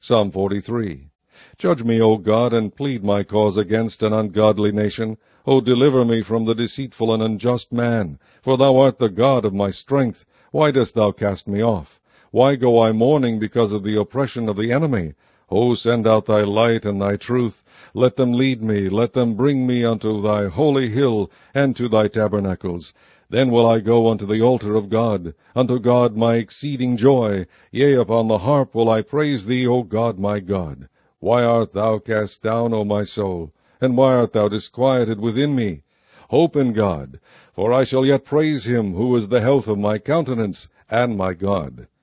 Psalm 43. Judge me, O God, and plead my cause against an ungodly nation. O deliver me from the deceitful and unjust man, for thou art the God of my strength. Why dost thou cast me off? Why go I mourning because of the oppression of the enemy? O send out thy light and thy truth. Let them lead me, let them bring me unto thy holy hill, and to thy tabernacles. Then will I go unto the altar of God, unto God my exceeding joy. Yea, upon the harp will I praise thee, O God my God. Why art thou cast down, O my soul? And why art thou disquieted within me? Hope in God, for I shall yet praise him, who is the health of my countenance, and my God.